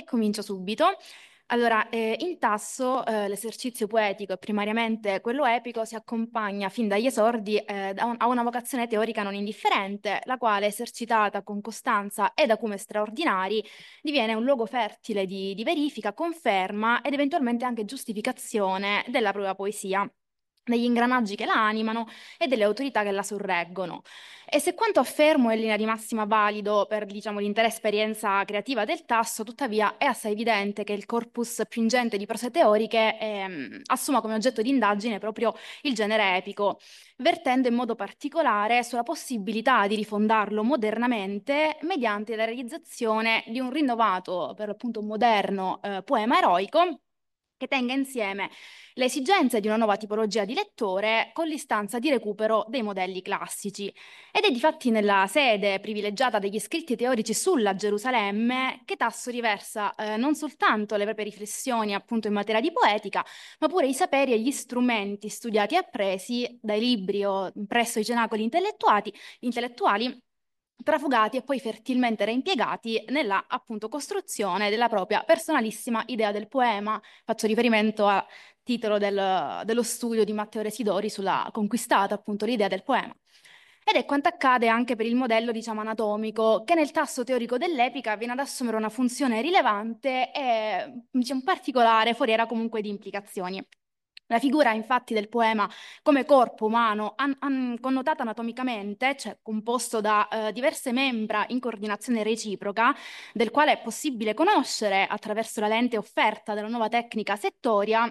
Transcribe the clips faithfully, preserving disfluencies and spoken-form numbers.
e comincio subito. Allora, eh, in Tasso, eh, l'esercizio poetico e primariamente quello epico si accompagna fin dagli esordi eh, da un- a una vocazione teorica non indifferente, la quale, esercitata con costanza ed acume straordinari, diviene un luogo fertile di, di verifica, conferma ed eventualmente anche giustificazione della propria poesia, degli ingranaggi che la animano e delle autorità che la sorreggono. E se quanto affermo è in linea di massima valido per, diciamo, l'intera esperienza creativa del Tasso, tuttavia è assai evidente che il corpus più ingente di prose teoriche ehm, assuma come oggetto di indagine proprio il genere epico, vertendo in modo particolare sulla possibilità di rifondarlo modernamente mediante la realizzazione di un rinnovato, per l'appunto moderno, eh, poema eroico che tenga insieme le esigenze di una nuova tipologia di lettore con l'istanza di recupero dei modelli classici. Ed è difatti nella sede privilegiata degli scritti teorici sulla Gerusalemme che Tasso riversa eh, non soltanto le proprie riflessioni appunto in materia di poetica, ma pure i saperi e gli strumenti studiati e appresi dai libri o presso i cenacoli intellettuali, intellettuali trafugati e poi fertilmente reimpiegati nella appunto costruzione della propria personalissima idea del poema. Faccio riferimento a titolo del- dello studio di Matteo Residori sulla conquistata, appunto, l'idea del poema. Ed è quanto accade anche per il modello, diciamo, anatomico, che nel tasso teorico dell'epica viene ad assumere una funzione rilevante e, diciamo, particolare, foriera comunque di implicazioni. La figura, infatti, del poema come corpo umano, an- an- connotato anatomicamente, cioè composto da eh, diverse membra in coordinazione reciproca, del quale è possibile conoscere, attraverso la lente offerta dalla nuova tecnica settoria,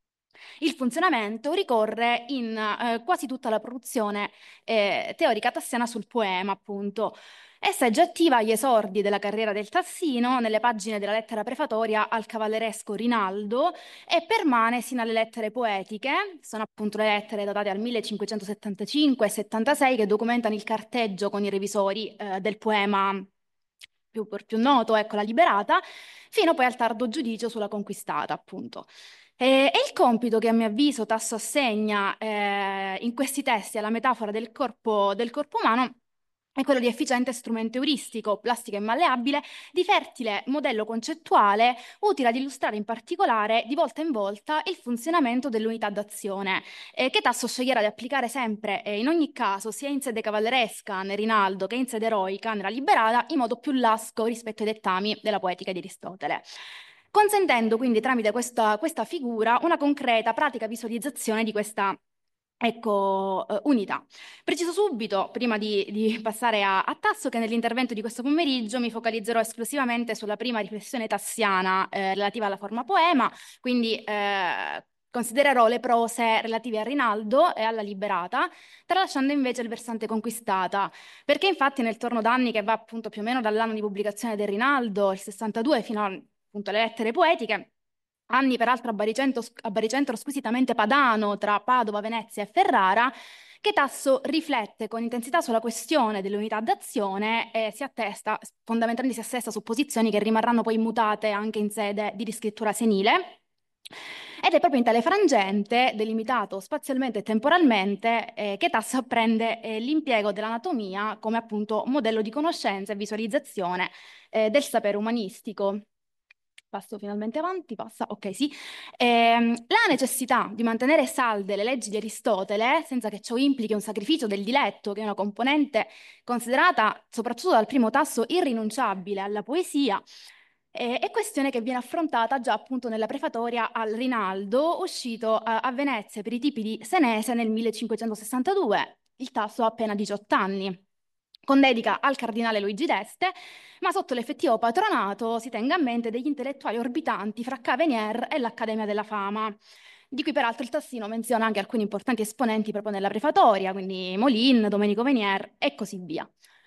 il funzionamento, ricorre in eh, quasi tutta la produzione eh, teorica tassiana sul poema, appunto. Essa è già attiva agli esordi della carriera del Tassino, nelle pagine della lettera prefatoria al cavalleresco Rinaldo, e permane sino alle lettere poetiche, sono appunto le lettere datate al millecinquecentosettantacinque e settantasei che documentano il carteggio con i revisori eh, del poema più, più noto, ecco, La Liberata, fino poi al tardo giudizio sulla Conquistata, appunto. E, e il compito che a mio avviso Tasso assegna eh, in questi testi alla metafora del corpo, del corpo umano è quello di efficiente strumento euristico, plastico e malleabile, di fertile modello concettuale, utile ad illustrare in particolare, di volta in volta, il funzionamento dell'unità d'azione, eh, che Tasso sceglierà di applicare sempre e in ogni caso, sia in sede cavalleresca, nel Rinaldo, che in sede eroica, nella Liberata, in modo più lasco rispetto ai dettami della poetica di Aristotele, consentendo quindi tramite questa, questa figura una concreta, pratica visualizzazione di questa, ecco, eh, unità. Preciso subito, prima di, di passare a, a Tasso, che nell'intervento di questo pomeriggio mi focalizzerò esclusivamente sulla prima riflessione tassiana eh, relativa alla forma poema, quindi eh, considererò le prose relative a Rinaldo e alla Liberata, tralasciando invece il versante conquistata, perché infatti nel torno d'anni che va appunto più o meno dall'anno di pubblicazione del Rinaldo, il sessantadue, fino a appunto alle lettere poetiche, anni peraltro a Baricentro, a Baricentro squisitamente padano tra Padova, Venezia e Ferrara, che Tasso riflette con intensità sulla questione dell'unità d'azione e si attesta, fondamentalmente si assesta su posizioni che rimarranno poi immutate anche in sede di riscrittura senile. Ed è proprio in tale frangente, delimitato spazialmente e temporalmente, eh, che Tasso apprende eh, l'impiego dell'anatomia come appunto modello di conoscenza e visualizzazione eh, del sapere umanistico. Passo finalmente avanti, passa, ok, sì. Ehm, la necessità di mantenere salde le leggi di Aristotele, senza che ciò implichi un sacrificio del diletto, che è una componente considerata soprattutto dal primo Tasso irrinunciabile alla poesia, eh, è questione che viene affrontata già appunto nella prefatoria al Rinaldo, uscito a, a Venezia per i tipi di Senese nel millecinquecentosessantadue. Il Tasso ha appena diciotto anni, con dedica al cardinale Luigi d'Este, ma sotto l'effettivo patronato, si tenga a mente, degli intellettuali orbitanti fra Cavenier e l'Accademia della Fama, di cui peraltro il Tassino menziona anche alcuni importanti esponenti proprio nella prefatoria, quindi Molin, Domenico Venier e così via.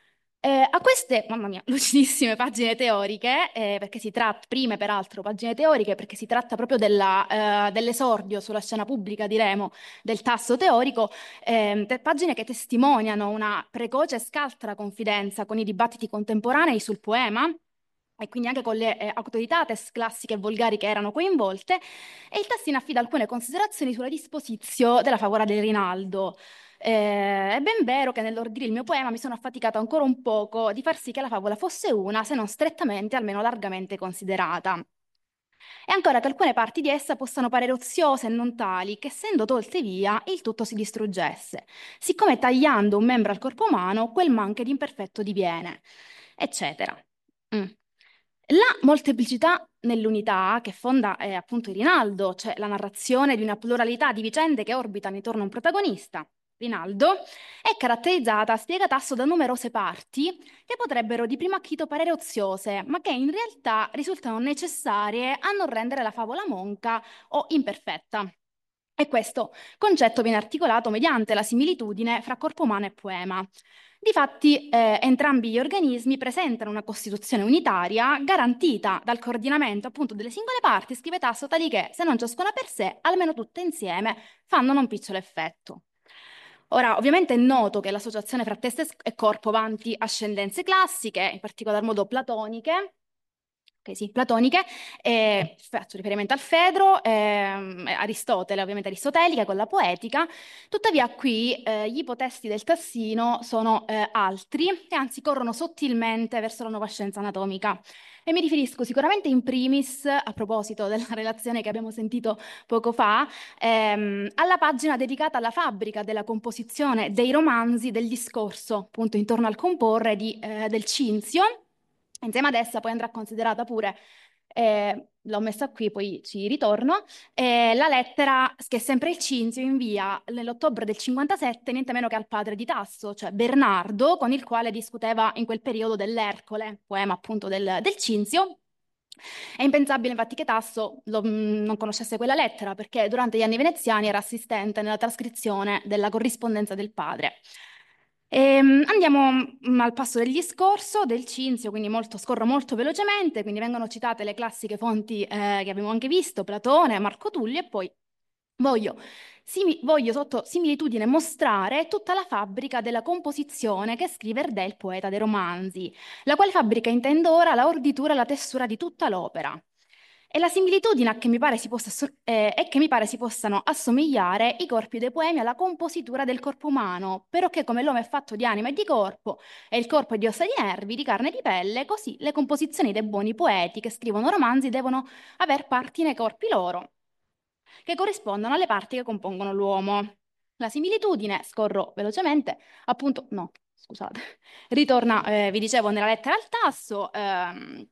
Eh, a queste, mamma mia, lucidissime pagine teoriche, eh, perché si tratta, prime peraltro pagine teoriche, perché si tratta proprio della, eh, dell'esordio sulla scena pubblica, diremo, del tasso teorico, ehm, te- pagine che testimoniano una precoce e scaltra confidenza con i dibattiti contemporanei sul poema, e quindi anche con le eh, autoritates classiche e volgari che erano coinvolte, e il Tassino affida alcune considerazioni sulla disposizio della favora del Rinaldo. Eh, è ben vero che nell'ordire il mio poema mi sono affaticata ancora un poco di far sì che la favola fosse una, se non strettamente, almeno largamente considerata. E ancora che alcune parti di essa possano parere oziose e non tali, che essendo tolte via, il tutto si distruggesse, siccome tagliando un membro al corpo umano, quel man che d'imperfetto diviene, eccetera. Mm. La molteplicità nell'unità che fonda eh, appunto il Rinaldo, cioè la narrazione di una pluralità di vicende che orbitano intorno a un protagonista, Rinaldo, è caratterizzata, spiega Tasso, da numerose parti che potrebbero di primo acchito parere oziose, ma che in realtà risultano necessarie a non rendere la favola monca o imperfetta. E questo concetto viene articolato mediante la similitudine fra corpo umano e poema. Difatti, eh, entrambi gli organismi presentano una costituzione unitaria garantita dal coordinamento appunto delle singole parti, scrive Tasso, tali che, se non ciascuna per sé, almeno tutte insieme, fanno non piccolo effetto. Ora, ovviamente è noto che l'associazione fra testa e corpo avanti ascendenze classiche, in particolar modo platoniche, ok, sì, platoniche, eh, faccio riferimento al Fedro, ehm, Aristotele, ovviamente aristotelica con la poetica, tuttavia qui eh, gli ipotesti del Tassino sono eh, altri e anzi corrono sottilmente verso la nuova scienza anatomica. E mi riferisco sicuramente in primis, a proposito della relazione che abbiamo sentito poco fa, ehm, alla pagina dedicata alla fabbrica della composizione dei romanzi del discorso, appunto intorno al comporre di, eh, del Cinzio. Insieme ad essa poi andrà considerata pure, eh, l'ho messa qui, poi ci ritorno, eh, la lettera che sempre il Cinzio invia nell'ottobre del cinquantasette, niente meno che al padre di Tasso, cioè Bernardo, con il quale discuteva in quel periodo dell'Ercole, poema appunto del, del Cinzio. È impensabile infatti che Tasso lo- mh, non conoscesse quella lettera, perché durante gli anni veneziani era assistente nella trascrizione della corrispondenza del padre. Ehm, andiamo mh, al passo del discorso del Cinzio, quindi molto, scorro molto velocemente, quindi vengono citate le classiche fonti eh, che abbiamo anche visto, Platone, Marco Tullio, e poi voglio, simi- voglio sotto similitudine mostrare tutta la fabbrica della composizione che scrive Erdè, il poeta dei romanzi, la quale fabbrica intendo ora la orditura e la tessura di tutta l'opera. E la similitudine a che mi pare si possa asso- eh, è che mi pare si possano assomigliare i corpi dei poemi alla compositura del corpo umano, perché come l'uomo è fatto di anima e di corpo, e il corpo è di ossa e di nervi, di carne e di pelle, così le composizioni dei buoni poeti che scrivono romanzi devono aver parti nei corpi loro, che corrispondono alle parti che compongono l'uomo. La similitudine, scorro velocemente, appunto, no, scusate, ritorna, eh, vi dicevo, nella lettera al Tasso, ehm,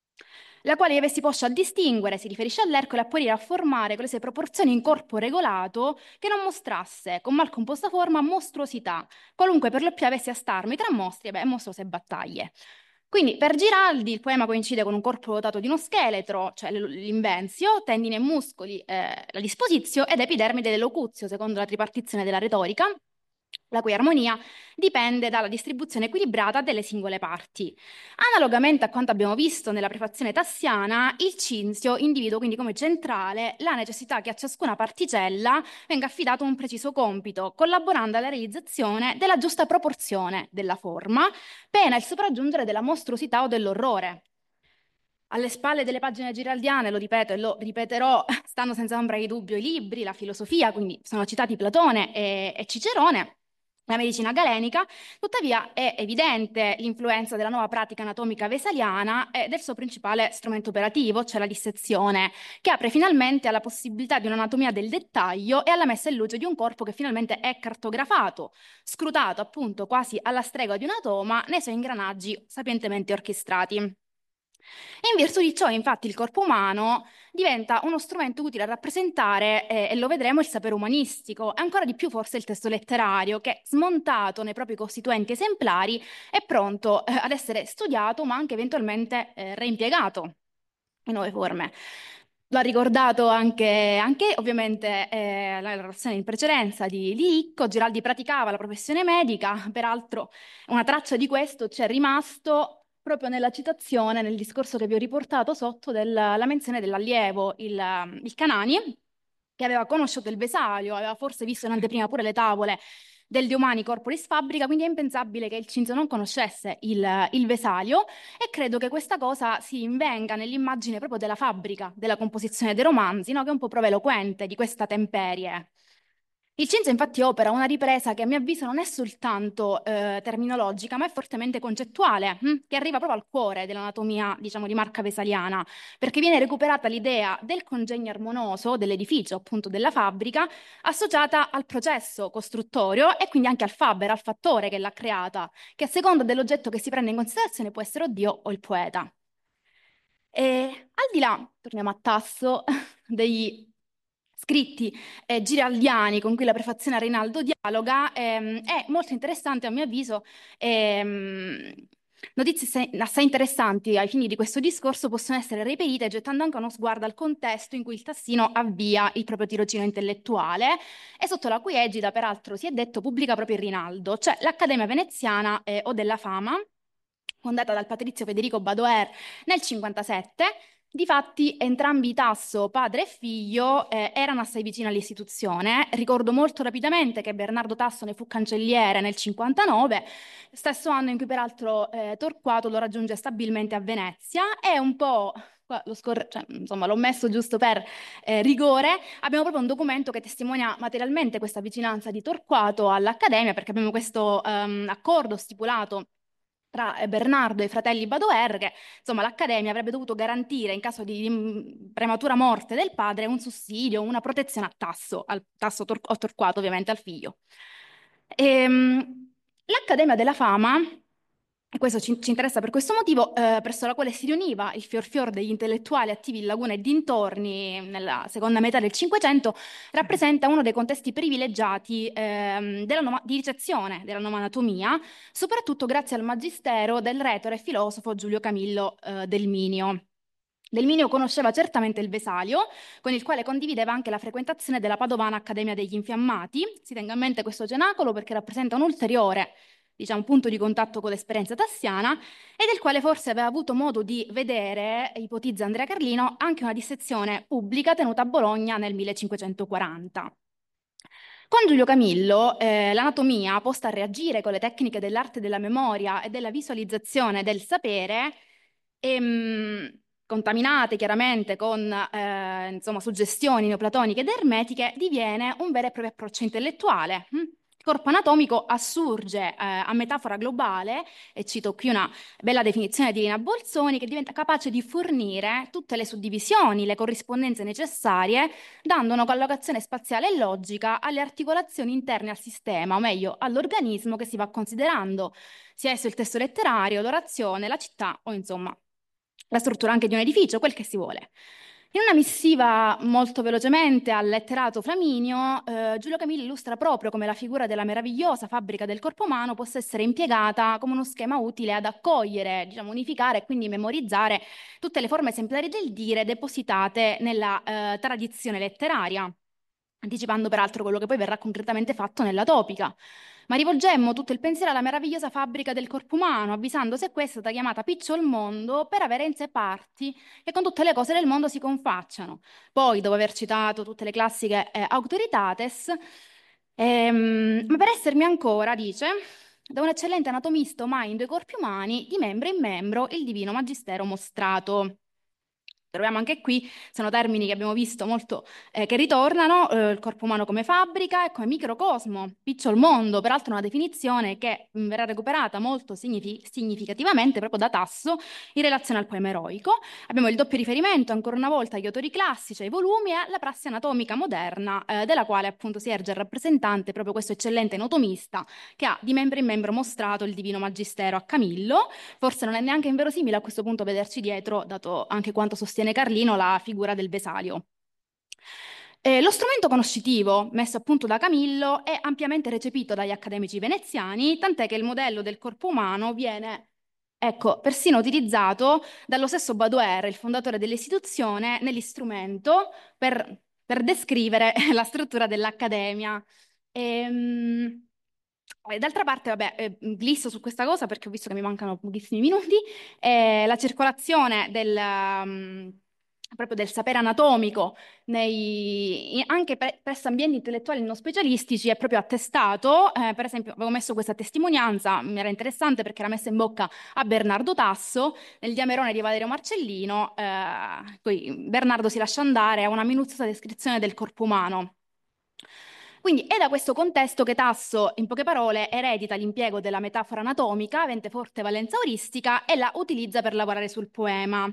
la quale si possa distinguere, si riferisce all'Ercole, a apparire a formare quelle sue proporzioni in corpo regolato che non mostrasse, con mal composta forma, mostruosità, qualunque per lo più avesse a starmi tra mostri beh, e mostruose battaglie. Quindi per Giraldi il poema coincide con un corpo dotato di uno scheletro, cioè l- l'invenzio, tendine e muscoli, eh, la disposizio ed epidermide dell'ocuzio, secondo la tripartizione della retorica, la cui armonia dipende dalla distribuzione equilibrata delle singole parti. Analogamente a quanto abbiamo visto nella prefazione tassiana, il Cinzio individua quindi come centrale la necessità che a ciascuna particella venga affidato un preciso compito, collaborando alla realizzazione della giusta proporzione della forma, pena il sopraggiungere della mostruosità o dell'orrore. Alle spalle delle pagine giraldiane, lo ripeto e lo ripeterò, stanno senza ombra di dubbio i libri, la filosofia, quindi sono citati Platone e, e Cicerone, la medicina galenica, tuttavia è evidente l'influenza della nuova pratica anatomica vesaliana e del suo principale strumento operativo, cioè la dissezione, che apre finalmente alla possibilità di un'anatomia del dettaglio e alla messa in luce di un corpo che finalmente è cartografato, scrutato appunto quasi alla stregua di un atoma nei suoi ingranaggi sapientemente orchestrati. E in virtù di ciò, infatti, il corpo umano diventa uno strumento utile a rappresentare, eh, e lo vedremo, il sapere umanistico, e ancora di più forse il testo letterario, che smontato nei propri costituenti esemplari è pronto, eh, ad essere studiato, ma anche eventualmente, eh, reimpiegato in nuove forme. L'ha ricordato anche, anche ovviamente eh, la narrazione in precedenza di, di Icco. Giraldi praticava la professione medica, peraltro una traccia di questo c'è rimasto proprio nella citazione, nel discorso che vi ho riportato sotto, della la menzione dell'allievo, il, il Canani, che aveva conosciuto il Vesalio, aveva forse visto in anteprima pure le tavole del De Humani Corporis Fabrica, quindi è impensabile che il Cinzio non conoscesse il, il Vesalio, e credo che questa cosa si invenga nell'immagine proprio della fabbrica, della composizione dei romanzi, no? Che è un po' proveloquente di questa temperie. Il Cinzia infatti opera una ripresa che a mio avviso non è soltanto eh, terminologica, ma è fortemente concettuale, hm, che arriva proprio al cuore dell'anatomia, diciamo, di Marca Vesaliana, perché viene recuperata l'idea del congegno armonioso dell'edificio, appunto della fabbrica, associata al processo costruttorio e quindi anche al faber, al fattore che l'ha creata, che a seconda dell'oggetto che si prende in considerazione può essere Dio o il poeta. E al di là, torniamo a Tasso, degli scritti eh, giraldiani con cui la prefazione a Rinaldo dialoga, ehm, è molto interessante a mio avviso. ehm, Notizie assai assai interessanti ai fini di questo discorso possono essere reperite gettando anche uno sguardo al contesto in cui il Tassino avvia il proprio tirocinio intellettuale e sotto la cui egida, peraltro, si è detto, pubblica proprio il Rinaldo, cioè l'Accademia Veneziana eh, o della Fama, fondata dal patrizio Federico Badoer nel cinquantasette. Difatti, entrambi Tasso, padre e figlio, eh, erano assai vicini all'istituzione. Ricordo molto rapidamente che Bernardo Tasso ne fu cancelliere nel cinquantanove, stesso anno in cui peraltro eh, Torquato lo raggiunge stabilmente a Venezia. È un po'. Qua lo scor- cioè, insomma, l'ho messo giusto per eh, rigore. Abbiamo proprio un documento che testimonia materialmente questa vicinanza di Torquato all'Accademia, perché abbiamo questo ehm, accordo stipulato tra eh, Bernardo e i fratelli Badoer, che insomma l'Accademia avrebbe dovuto garantire in caso di, di prematura morte del padre un sussidio, una protezione a Tasso, al Tasso Tor- o Torquato ovviamente al figlio. Ehm, L'Accademia della Fama, e questo ci, ci interessa per questo motivo, eh, presso la quale si riuniva il fior fior degli intellettuali attivi in Laguna e dintorni nella seconda metà del Cinquecento, rappresenta uno dei contesti privilegiati ehm, della noma- di ricezione della nuova anatomia, soprattutto grazie al magistero del retore e filosofo Giulio Camillo eh, Del Minio. Del Minio conosceva certamente il Vesalio, con il quale condivideva anche la frequentazione della Padovana Accademia degli Infiammati. Si tenga a mente questo cenacolo perché rappresenta un ulteriore, diciamo, punto di contatto con l'esperienza tassiana e del quale forse aveva avuto modo di vedere, ipotizza Andrea Carlino, anche una dissezione pubblica tenuta a Bologna nel millecinquecentoquaranta. Con Giulio Camillo, eh, l'anatomia, posta a reagire con le tecniche dell'arte della memoria e della visualizzazione del sapere, ehm, contaminate chiaramente con eh, insomma, suggestioni neoplatoniche ed ermetiche, diviene un vero e proprio approccio intellettuale. hm? Il corpo anatomico assurge eh, a metafora globale, e cito qui una bella definizione di Rina Bolzoni, che diventa capace di fornire tutte le suddivisioni, le corrispondenze necessarie, dando una collocazione spaziale e logica alle articolazioni interne al sistema, o meglio all'organismo che si va considerando, sia esso il testo letterario, l'orazione, la città o insomma la struttura anche di un edificio, quel che si vuole. In una missiva molto velocemente al letterato Flaminio, eh, Giulio Camilli illustra proprio come la figura della meravigliosa fabbrica del corpo umano possa essere impiegata come uno schema utile ad accogliere, diciamo, unificare e quindi memorizzare tutte le forme esemplari del dire depositate nella eh, tradizione letteraria, anticipando peraltro quello che poi verrà concretamente fatto nella topica. Ma rivolgemmo tutto il pensiero alla meravigliosa fabbrica del corpo umano, avvisando se questa è stata chiamata picciol mondo per avere in sé parti che con tutte le cose del mondo si confacciano. Poi, dopo aver citato tutte le classiche eh, autoritates, ehm, ma per essermi ancora, dice, da un eccellente anatomista umano in due corpi umani, di membro in membro, il divino magistero mostrato. Troviamo anche qui, sono termini che abbiamo visto molto, eh, che ritornano, eh, il corpo umano come fabbrica e come microcosmo, picciol mondo, peraltro una definizione che mh, verrà recuperata molto signifi- significativamente proprio da Tasso in relazione al poema eroico. Abbiamo il doppio riferimento, ancora una volta, agli autori classici, ai volumi e alla prassi anatomica moderna, eh, della quale appunto si erge il rappresentante, proprio questo eccellente anatomista, che ha di membro in membro mostrato il divino magistero a Camillo. Forse non è neanche inverosimile a questo punto vederci dietro, dato anche quanto sostiene Carlino, la figura del Vesalio. Eh, lo strumento conoscitivo messo a punto da Camillo è ampiamente recepito dagli accademici veneziani, tant'è che il modello del corpo umano viene, ecco, persino utilizzato dallo stesso Badoer, il fondatore dell'istituzione, nell'istrumento per, per descrivere la struttura dell'accademia. Ehm, e d'altra parte, vabbè, eh, glisso su questa cosa perché ho visto che mi mancano pochissimi minuti. Eh, la circolazione del, um, proprio del sapere anatomico nei- anche pre- presso ambienti intellettuali non specialistici è proprio attestato. Eh, per esempio, avevo messo questa testimonianza, mi era interessante perché era messa in bocca a Bernardo Tasso nel Diamerone di Valerio Marcellino. Eh, poi Bernardo si lascia andare a una minuziosa descrizione del corpo umano. Quindi è da questo contesto che Tasso, in poche parole, eredita l'impiego della metafora anatomica, avente forte valenza auristica, e la utilizza per lavorare sul poema.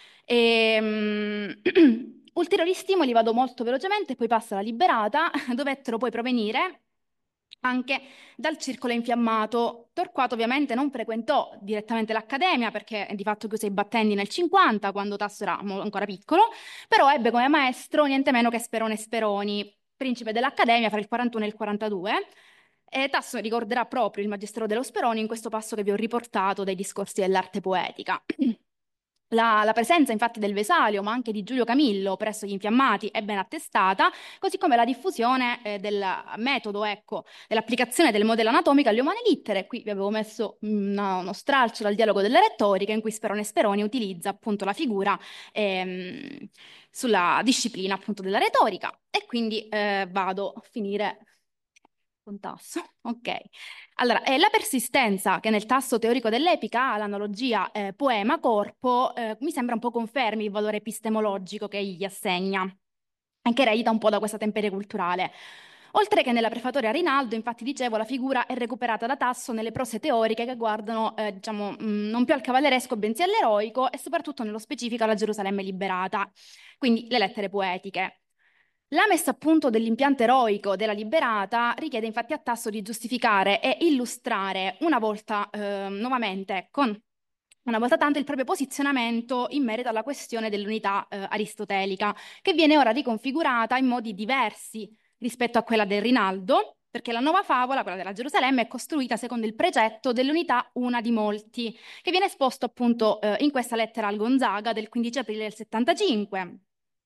E, ulteriori stimoli, vado molto velocemente, poi passa alla Liberata, dovettero poi provenire anche dal circolo infiammato. Torquato ovviamente non frequentò direttamente l'accademia perché di fatto chiuse i battenti nel cinquanta, quando Tasso era mo- ancora piccolo, però ebbe come maestro niente meno che Sperone Speroni, principe dell'Accademia fra il quarantuno e il quarantadue. E Tasso ricorderà proprio il Magistero dello Speroni in questo passo che vi ho riportato dai discorsi dell'arte poetica. La, la presenza infatti del Vesalio, ma anche di Giulio Camillo presso gli Infiammati è ben attestata, così come la diffusione eh, del metodo, ecco, dell'applicazione del modello anatomico alle umane littere. Qui vi avevo messo una- uno stralcio dal dialogo delle retoriche in cui Sperone Speroni utilizza appunto la figura ehm, sulla disciplina appunto della retorica. E quindi eh, vado a finire con Tasso. Ok. Allora, eh, la persistenza che nel tasso teorico dell'epica ha l'analogia eh, poema-corpo eh, mi sembra un po' confermi il valore epistemologico che gli assegna, anche eredita un po' da questa temperie culturale. Oltre che nella prefatoria a Rinaldo, infatti dicevo, la figura è recuperata da Tasso nelle prose teoriche che guardano, eh, diciamo, mh, non più al cavalleresco bensì all'eroico e soprattutto nello specifico alla Gerusalemme liberata, quindi le lettere poetiche. La messa a punto dell'impianto eroico della Liberata richiede infatti a Tasso di giustificare e illustrare una volta eh, nuovamente, con una volta tanto, il proprio posizionamento in merito alla questione dell'unità eh, aristotelica, che viene ora riconfigurata in modi diversi rispetto a quella del Rinaldo, perché la nuova favola, quella della Gerusalemme, è costruita secondo il precetto dell'unità una di molti, che viene esposto appunto eh, in questa lettera al Gonzaga del quindici aprile del settantacinque.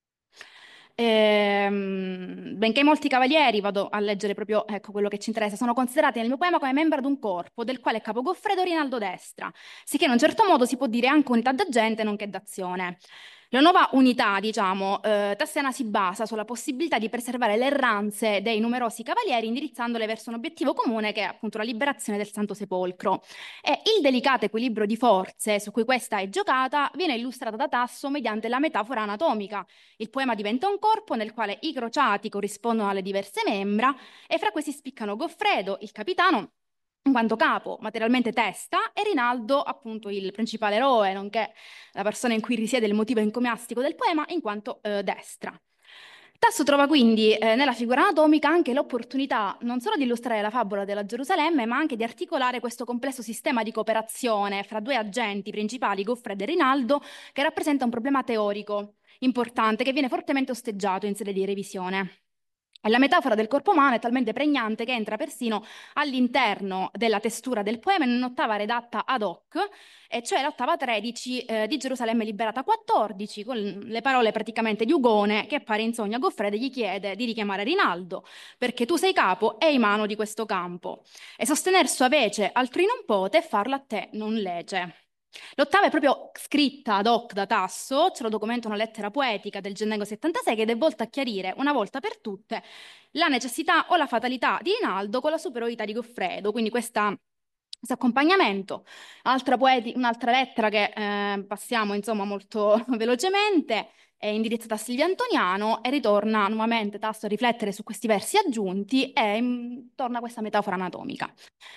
Ehm, benché molti cavalieri, vado a leggere proprio ecco, quello che ci interessa, sono considerati nel mio poema come membri di un corpo, del quale è capo Goffredo Rinaldo Destra, sicché in un certo modo si può dire anche unità d'agente nonché d'azione. La nuova unità, diciamo, eh, tassiana si basa sulla possibilità di preservare le erranze dei numerosi cavalieri indirizzandole verso un obiettivo comune che è appunto la liberazione del Santo Sepolcro. E il delicato equilibrio di forze su cui questa è giocata viene illustrato da Tasso mediante la metafora anatomica. Il poema diventa un corpo nel quale i crociati corrispondono alle diverse membra e fra questi spiccano Goffredo, il capitano, in quanto capo, materialmente testa, e Rinaldo, appunto il principale eroe, nonché la persona in cui risiede il motivo encomiastico del poema, in quanto eh, destra. Tasso trova quindi eh, nella figura anatomica anche l'opportunità non solo di illustrare la favola della Gerusalemme, ma anche di articolare questo complesso sistema di cooperazione fra due agenti principali, Goffredo e Rinaldo, che rappresenta un problema teorico importante che viene fortemente osteggiato in sede di revisione. E la metafora del corpo umano è talmente pregnante che entra persino all'interno della testura del poema in un'ottava redatta ad hoc, e cioè l'ottava tredici eh, di Gerusalemme liberata quattordici, con le parole praticamente di Ugone che appare in sogno a Goffredo e gli chiede di richiamare Rinaldo, perché tu sei capo e imano di questo campo, e sostener sua vece altrui non pote e farlo a te non lege. L'ottava è proprio scritta ad hoc da Tasso, ce lo documenta una lettera poetica del Gennaio settantasei che è volta a chiarire una volta per tutte la necessità o la fatalità di Rinaldo con la superiorità di Goffredo, quindi questa, questo accompagnamento. Altra poeti- un'altra lettera che eh, passiamo insomma molto velocemente è indirizzata a Silvio Antoniano e ritorna nuovamente Tasso a riflettere su questi versi aggiunti e mm, torna questa metafora anatomica.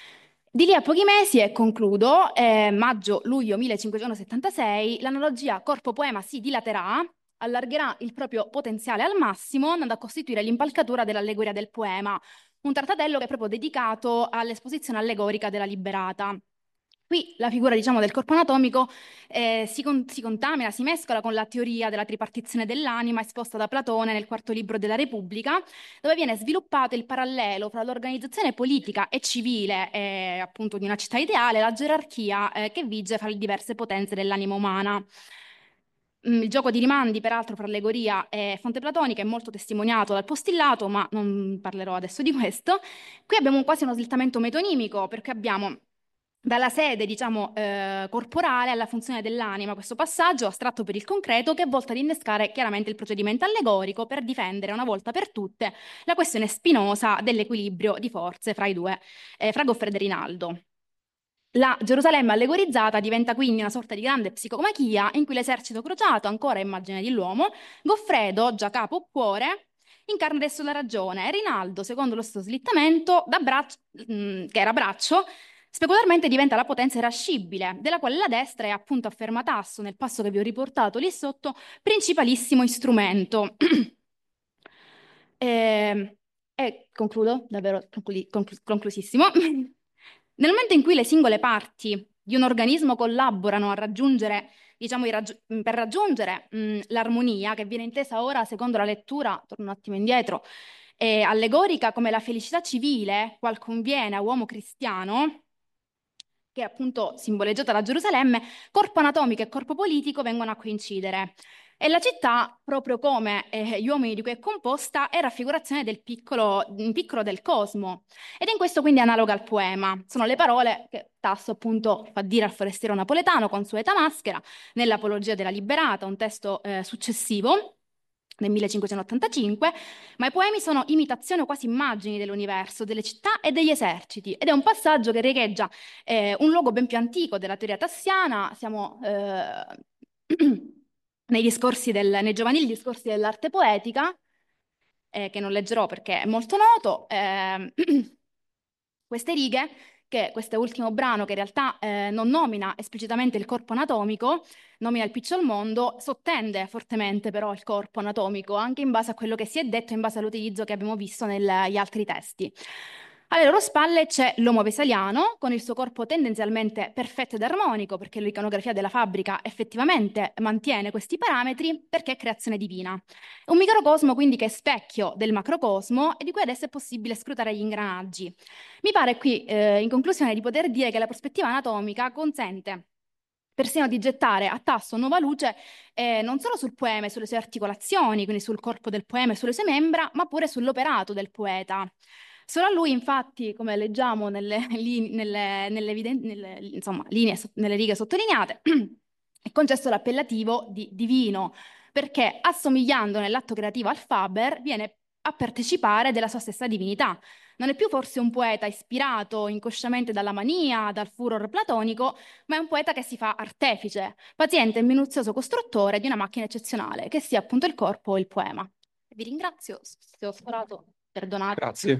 Di lì a pochi mesi, e concludo, eh, maggio-luglio millecinquecentosettantasei, l'analogia corpo-poema si dilaterà, allargherà il proprio potenziale al massimo, andando a costituire l'impalcatura dell'allegoria del poema, un trattatello che è proprio dedicato all'esposizione allegorica della Liberata. Qui la figura, diciamo, del corpo anatomico eh, si, con- si contamina, si mescola con la teoria della tripartizione dell'anima esposta da Platone nel quarto libro della Repubblica, dove viene sviluppato il parallelo fra l'organizzazione politica e civile, eh, appunto, di una città ideale, e la gerarchia eh, che vige fra le diverse potenze dell'anima umana. Mm, Il gioco di rimandi, peraltro, fra allegoria e fonte platonica è molto testimoniato dal postillato, ma non parlerò adesso di questo. Qui abbiamo quasi uno slittamento metonimico, perché abbiamo dalla sede, diciamo, eh, corporale alla funzione dell'anima, questo passaggio astratto per il concreto che è volto ad innescare chiaramente il procedimento allegorico per difendere una volta per tutte la questione spinosa dell'equilibrio di forze fra i due, eh, fra Goffredo e Rinaldo. La Gerusalemme allegorizzata diventa quindi una sorta di grande psicomachia in cui l'esercito crociato, ancora a immagine dell'uomo, Goffredo, già capo o cuore, incarna adesso la ragione e Rinaldo, secondo lo stesso slittamento, da braccio, mh, che era braccio, specularmente diventa la potenza irascibile, della quale la destra è appunto affermatasso nel passo che vi ho riportato lì sotto, principalissimo strumento. E, e concludo, davvero conclu- conclu- conclusissimo. Nel momento in cui le singole parti di un organismo collaborano a raggiungere, diciamo, i raggi- per raggiungere mh, l'armonia, che viene intesa ora, secondo la lettura, torno un attimo indietro, è allegorica come la felicità civile, qual conviene a uomo cristiano, che è appunto simboleggiata da Gerusalemme, corpo anatomico e corpo politico vengono a coincidere. E la città, proprio come eh, gli uomini di cui è composta, è raffigurazione del piccolo, in piccolo del cosmo. Ed è in questo quindi analoga al poema. Sono le parole che Tasso appunto fa dire al forestiero napoletano, consueta maschera, nell'Apologia della Liberata, un testo eh, successivo, nel millecinquecentottantacinque, ma i poemi sono imitazioni o quasi immagini dell'universo, delle città e degli eserciti. Ed è un passaggio che riecheggia eh, un luogo ben più antico della teoria tassiana. Siamo eh, nei discorsi del, nei giovanili discorsi dell'arte poetica, eh, che non leggerò perché è molto noto. Eh, queste righe, che questo ultimo brano, che in realtà eh, non nomina esplicitamente il corpo anatomico, nomina il picciol mondo, sottende fortemente però il corpo anatomico, anche in base a quello che si è detto, in base all'utilizzo che abbiamo visto negli altri testi. Alle loro spalle c'è l'Homo vesaliano, con il suo corpo tendenzialmente perfetto ed armonico, perché l'iconografia della fabbrica effettivamente mantiene questi parametri, perché è creazione divina. È un microcosmo quindi che è specchio del macrocosmo e di cui adesso è possibile scrutare gli ingranaggi. Mi pare qui, eh, in conclusione, di poter dire che la prospettiva anatomica consente persino di gettare a tasso nuova luce eh, non solo sul poema e sulle sue articolazioni, quindi sul corpo del poema e sulle sue membra, ma pure sull'operato del poeta. Solo a lui, infatti, come leggiamo nelle, li- nelle, nelle eviden- nelle, insomma, linee, so- nelle righe sottolineate, è concesso l'appellativo di divino, perché assomigliando nell'atto creativo al Faber, viene a partecipare della sua stessa divinità. Non è più forse un poeta ispirato inconsciamente dalla mania, dal furor platonico, ma è un poeta che si fa artefice, paziente e minuzioso costruttore di una macchina eccezionale, che sia appunto il corpo o il poema. Vi ringrazio, se ho sparato, perdonate. Grazie.